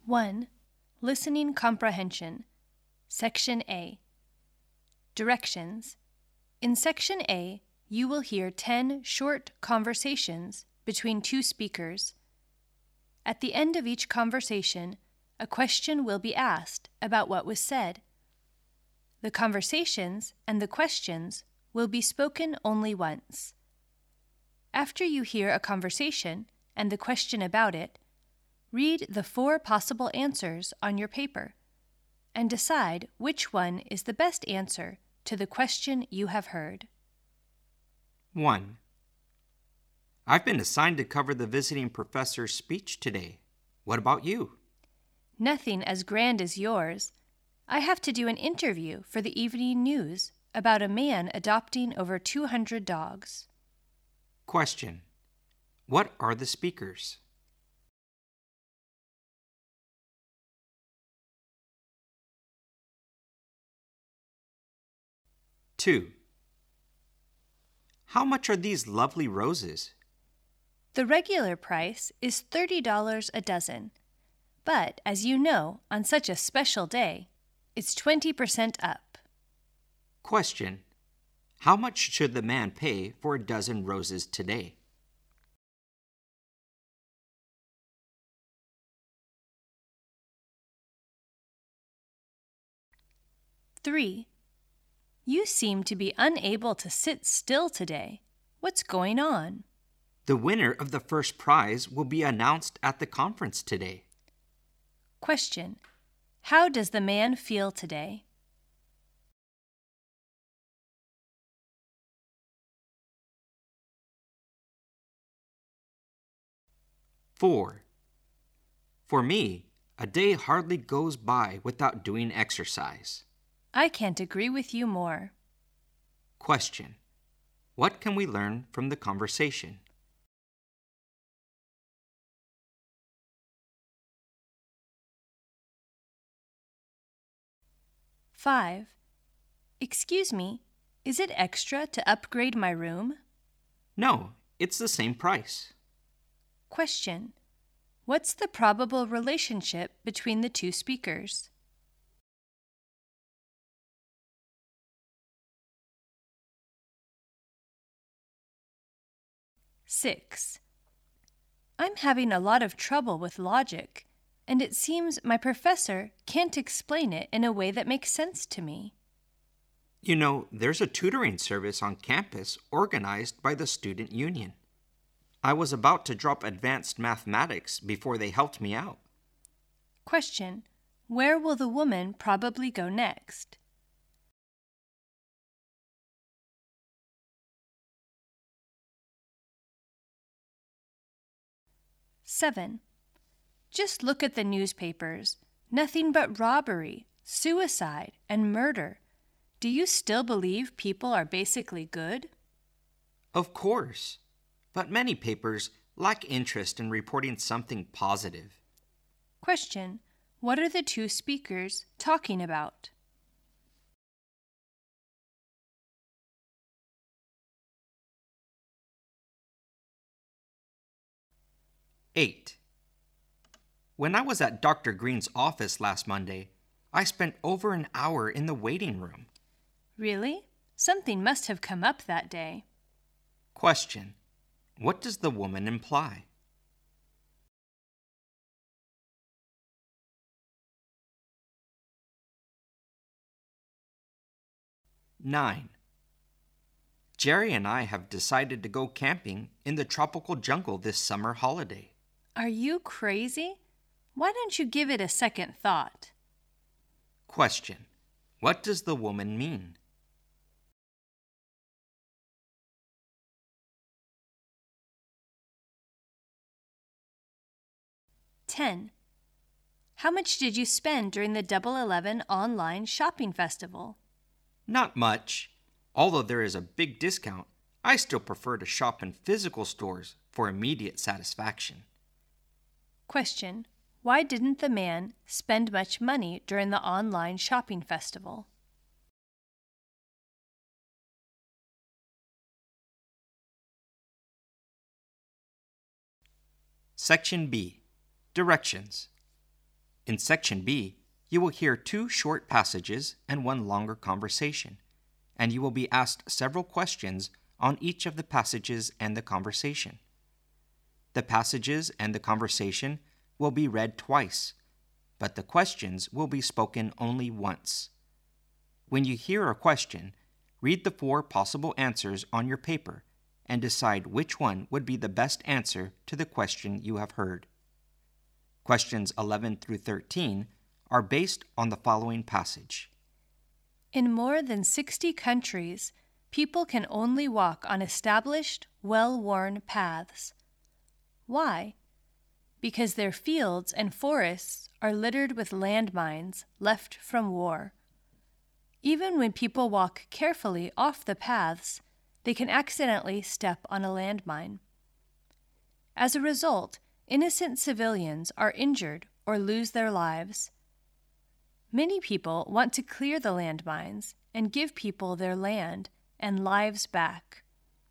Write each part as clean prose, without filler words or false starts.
1. Listening Comprehension. Section A. Directions. In Section A, you will hear 10 short conversations between two speakers. At the end of each conversation, a question will be asked about what was said. The conversations and the questions will be spoken only once. After you hear a conversation and the question about it, read the 4 possible answers on your paper and decide which one is the best answer to the question you have heard. 1. I've been assigned to cover the visiting professor's speech today. What about you? Nothing as grand as yours. I have to do an interview for the evening news about a man adopting over 200 dogs. Question. What are the speakers? Two. How much are these lovely roses? The regular price is $30 a dozen, but as you know, on such a special day, it's 20% up. Question. How much should the man pay for a dozen roses today? Three. You seem to be unable to sit still today. What's going on? The winner of the first prize will be announced at the conference today. Question. How does the man feel today? Four. For me, a day hardly goes by without doing exercise. I can't agree with you more. Question. What can we learn from the conversation? Five. Excuse me, is it extra to upgrade my room? No, it's the same price. Question. What's the probable relationship between the two speakers? Six. I'm having a lot of trouble with logic, and it seems my professor can't explain it in a way that makes sense to me. You know, there's a tutoring service on campus organized by the student union. I was about to drop advanced mathematics before they helped me out. Question. Where will the woman probably go next? Seven. Just look at the newspapers. Nothing but robbery, suicide, and murder. Do you still believe people are basically good? Of course, but many papers lack interest in reporting something positive. Question. What are the two speakers talking about? Eight. When I was at Dr. Green's office last Monday, I spent over an hour in the waiting room. Really? Something must have come up that day. Question. What does the woman imply? Nine. Jerry and I have decided to go camping in the tropical jungle this summer holiday. Are you crazy? Why don't you give it a second thought? Question. What does the woman mean? Ten. How much did you spend during the Double 11 online shopping festival? Not much. Although there is a big discount, I still prefer to shop in physical stores for immediate satisfaction. Question. Why didn't the man spend much money during the online shopping festival? Section B. Directions. In Section B, you will hear 2 short passages and 1 longer conversation, and you will be asked several questions on each of the passages and the conversation. The passages and the conversation will be read twice, but the questions will be spoken only once. When you hear a question, read the 4 possible answers on your paper and decide which one would be the best answer to the question you have heard. Questions 11 through 13 are based on the following passage. In more than 60 countries, people can only walk on established, well-worn paths. Why? Because their fields and forests are littered with landmines left from war. Even when people walk carefully off the paths, they can accidentally step on a landmine. As a result, innocent civilians are injured or lose their lives. Many people want to clear the landmines and give people their land and lives back.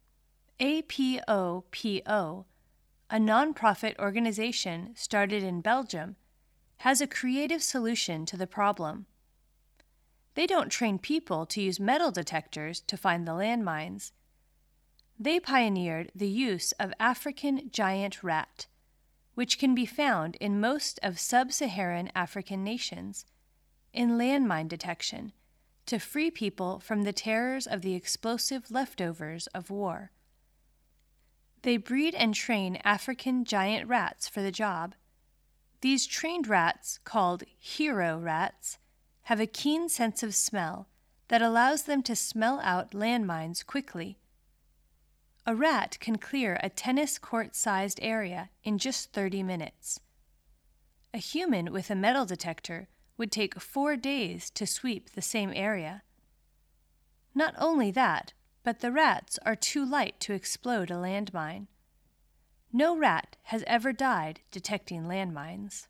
APOPO, a nonprofit organization started in Belgium, has a creative solution to the problem. They don't train people to use metal detectors to find the landmines. They pioneered the use of African giant rat, which can be found in most of sub-Saharan African nations, in landmine detection, to free people from the terrors of the explosive leftovers of war. They breed and train African giant rats for the job. These trained rats, called hero rats, have a keen sense of smell that allows them to smell out landmines quickly. A rat can clear a tennis court-sized area in just 30 minutes. A human with a metal detector would take 4 days to sweep the same area. Not only that, but the rats are too light to explode a landmine. No rat has ever died detecting landmines.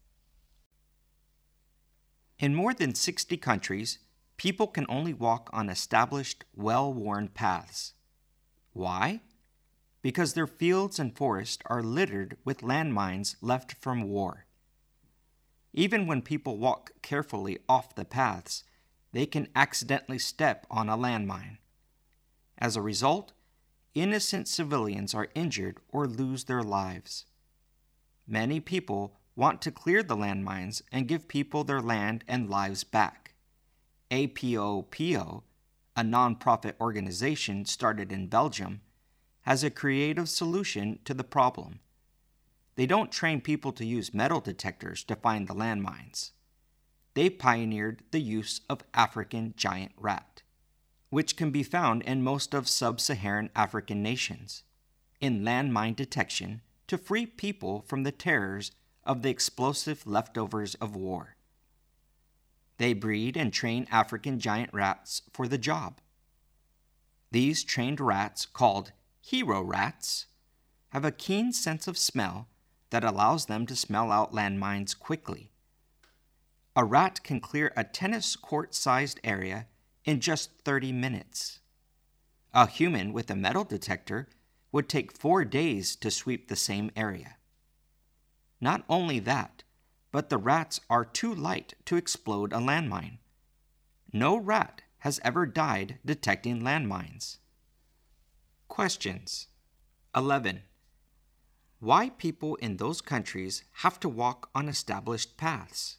In more than 60 countries, people can only walk on established, well-worn paths. Why? Because their fields and forests are littered with landmines left from war. Even when people walk carefully off the paths, they can accidentally step on a landmine. As a result, innocent civilians are injured or lose their lives. Many people want to clear the landmines and give people their land and lives back. APOPO, a nonprofit organization started in Belgium, has a creative solution to the problem. They don't train people to use metal detectors to find the landmines. They pioneered the use of African giant rat, which can be found in most of sub-Saharan African nations, in landmine detection to free people from the terrors of the explosive leftovers of war. They breed and train African giant rats for the job. These trained rats, called hero rats, have a keen sense of smell that allows them to smell out landmines quickly. A rat can clear a tennis court-sized area in just 30 minutes. A human with a metal detector would take 4 days to sweep the same area. Not only that, but the rats are too light to explode a landmine. No rat has ever died detecting landmines. Questions. 11. Why people in those countries have to walk on established paths?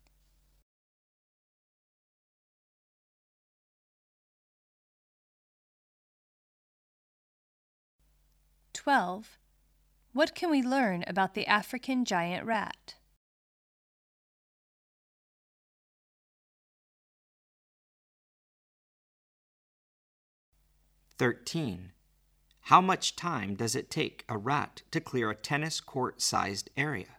12. What can we learn about the African giant rat? 13. How much time does it take a rat to clear a tennis court-sized area?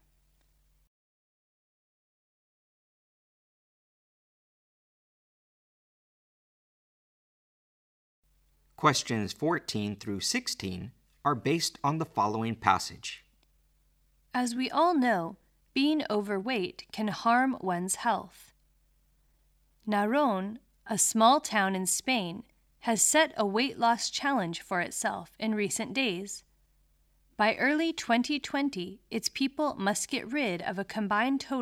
14 through 16 are based on the following passage. As we all know, being overweight can harm one's health. Narón, a small town in Spain, has set a weight loss challenge for itself in recent days. By early 2020, its people must get rid of a combined total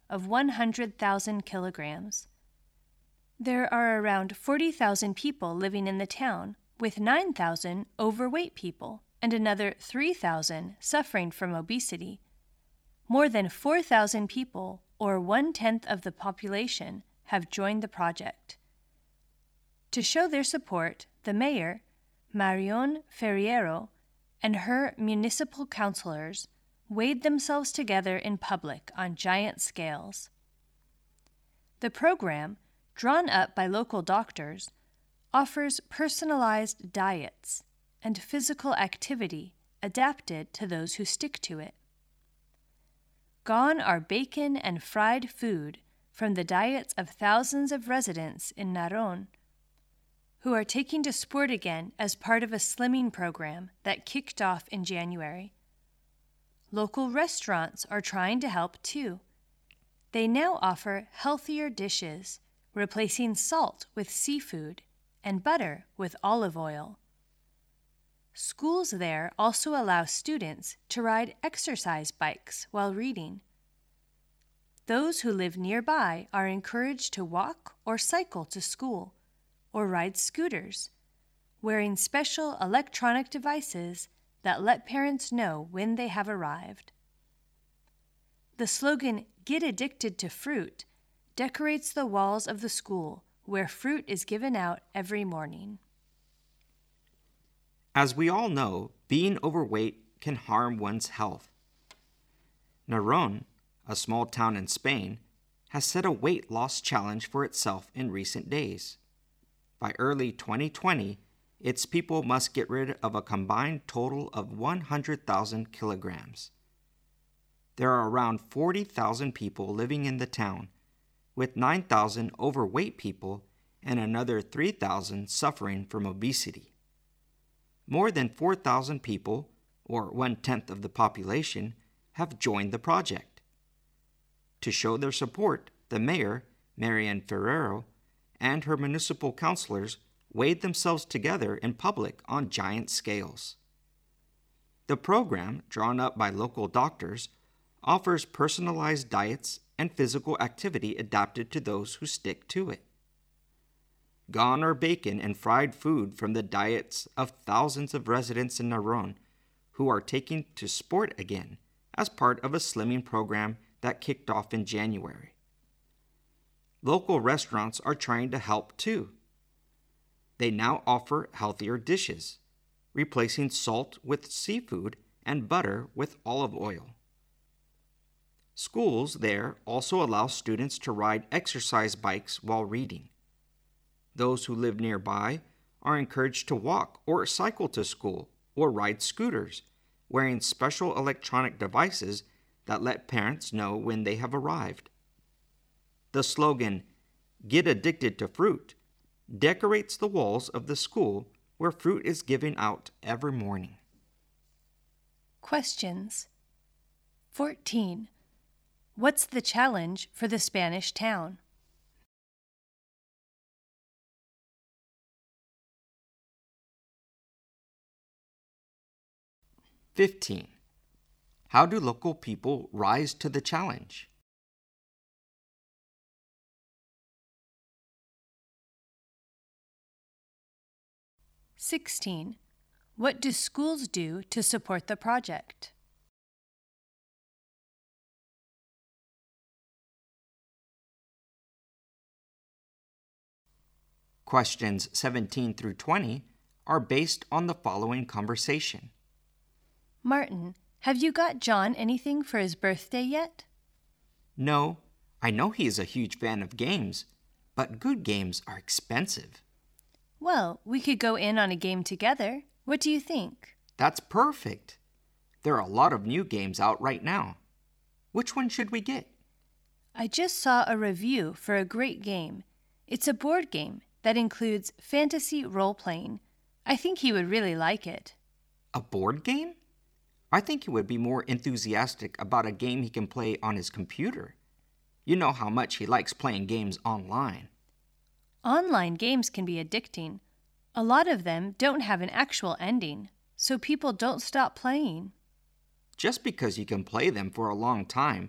of 100,000 kilograms. There are around 40,000 people living in the town, with 9,000 overweight people and another 3,000 suffering from obesity. More than 4,000 people, or 1/10 of the population, have joined the project. To show their support, the mayor, Marion Ferriero, and her municipal councilors weighed themselves together in public on giant scales. The program, drawn up by local doctors, offers personalized diets and physical activity adapted to those who stick to it. Gone are bacon and fried food from the diets of thousands of residents in Narón, who are taking to sport again as part of a slimming program that kicked off in January. Local restaurants are trying to help too. They now offer healthier dishes, replacing salt with seafood and butter with olive oil. Schools there also allow students to ride exercise bikes while reading. Those who live nearby are encouraged to walk or cycle to school, or ride scooters, wearing special electronic devices that let parents know when they have arrived. The slogan, "Get addicted to fruit," decorates the walls of the school where fruit is given out every morning. As we all know, being overweight can harm one's health. Narón, a small town in Spain, has set a weight loss challenge for itself in recent days. By early 2020, its people must get rid of a combined total of 100,000 kilograms. There are around 40,000 people living in the town, with 9,000 overweight people and another 3,000 suffering from obesity. More than 4,000 people, or 1/10 of the population, have joined the project. To show their support, the mayor, Marion Ferriero, and her municipal councilors weighed themselves together in public on giant scales. The program, drawn up by local doctors, offers personalized diets and physical activity adapted to those who stick to it. Gone are bacon and fried food from the diets of thousands of residents in Narón who are taking to sport again as part of a slimming program that kicked off in January. Local restaurants are trying to help too. They now offer healthier dishes, replacing salt with seafood and butter with olive oil. Schools there also allow students to ride exercise bikes while reading. Those who live nearby are encouraged to walk or cycle to school or ride scooters, wearing special electronic devices that let parents know when they have arrived. The slogan, "Get addicted to fruit," decorates the walls of the school where fruit is given out every morning. Questions. 14. What's the challenge for the Spanish town? 15. How do local people rise to the challenge? 16. What do schools do to support the project? 17 through 20 are based on the following conversation. Martin, have you got John anything for his birthday yet? No, I know he is a huge fan of games, but good games are expensive. Well, we could go in on a game together. What do you think? That's perfect. There are a lot of new games out right now. Which one should we get? I just saw a review for a great game. It's a board game that includes fantasy role-playing. I think he would really like it. A board game? I think he would be more enthusiastic about a game he can play on his computer. You know how much he likes playing games online. Online games can be addicting. A lot of them don't have an actual ending, so people don't stop playing. Just because you can play them for a long time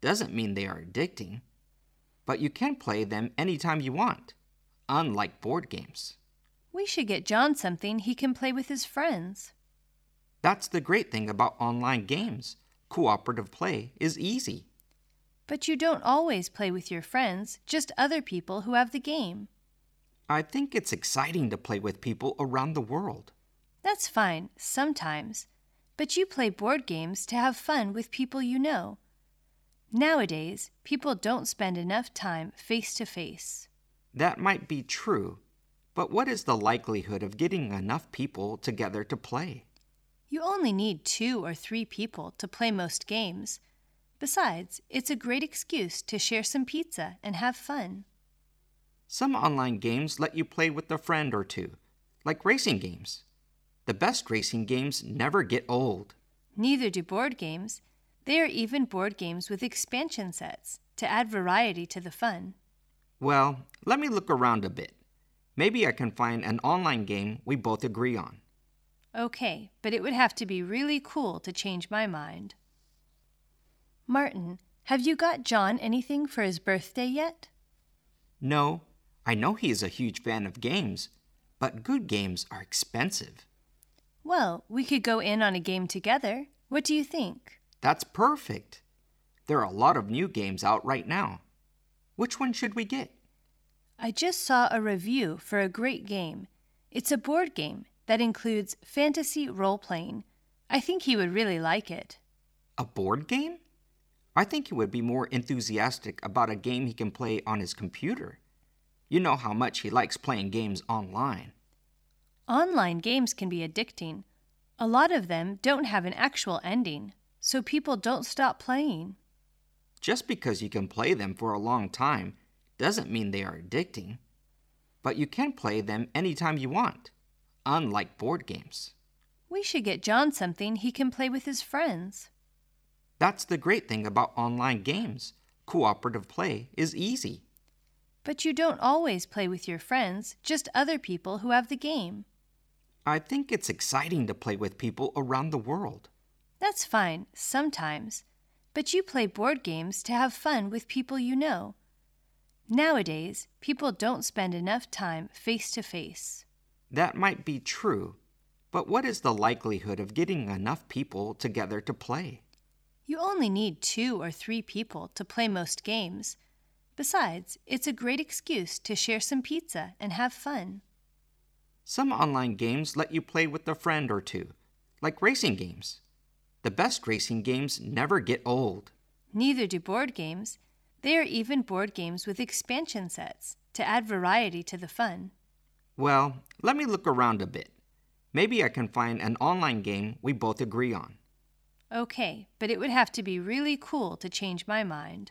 doesn't mean they are addicting, but you can play them anytime you want, unlike board games. We should get John something he can play with his friends. That's the great thing about online games. Cooperative play is easy. But you don't always play with your friends, just other people who have the game. I think it's exciting to play with people around the world. That's fine, sometimes. But you play board games to have fun with people you know. Nowadays, people don't spend enough time face to face. That might be true, but what is the likelihood of getting enough people together to play? You only need 2 or 3 people to play most games. Besides, it's a great excuse to share some pizza and have fun. Some online games let you play with a friend or two, like racing games. The best racing games never get old. Neither do board games. They are even board games with expansion sets to add variety to the fun. Well, let me look around a bit. Maybe I can find an online game we both agree on. Okay, but it would have to be really cool to change my mind. Martin, have you got John anything for his birthday yet? No, I know he is a huge fan of games, but good games are expensive. Well, we could go in on a game together. What do you think? That's perfect. There are a lot of new games out right now. Which one should we get? I just saw a review for a great game. It's a board game that includes fantasy role-playing. I think he would really like it. A board game? I think he would be more enthusiastic about a game he can play on his computer. You know how much he likes playing games online. Online games can be addicting. A lot of them don't have an actual ending, so people don't stop playing. Just because you can play them for a long time doesn't mean they are addicting. But you can play them anytime you want, unlike board games. We should get John something he can play with his friends. That's the great thing about online games. Cooperative play is easy. But you don't always play with your friends, just other people who have the game. I think it's exciting to play with people around the world. That's fine, sometimes. But you play board games to have fun with people you know. Nowadays, people don't spend enough time face to face. That might be true, but what is the likelihood of getting enough people together to play? You only need 2 or 3 people to play most games. Besides, it's a great excuse to share some pizza and have fun. Some online games let you play with a friend or two, like racing games. The best racing games never get old. Neither do board games. They are even board games with expansion sets to add variety to the fun. Well, let me look around a bit. Maybe I can find an online game we both agree on. Okay, but it would have to be really cool to change my mind.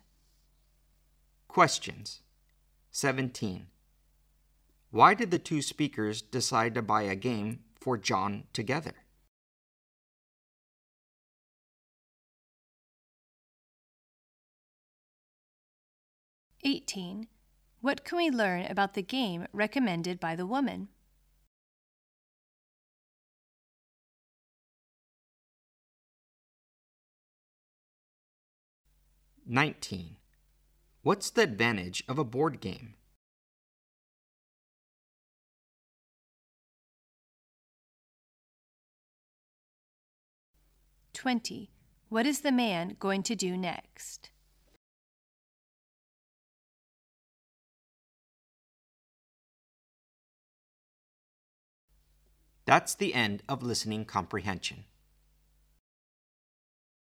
Questions. 17. Why did the two speakers decide to buy a game for John together? 18. What can we learn about the game recommended by the woman? 19. What's the advantage of a board game? 20. What is the man going to do next? That's the end of listening comprehension.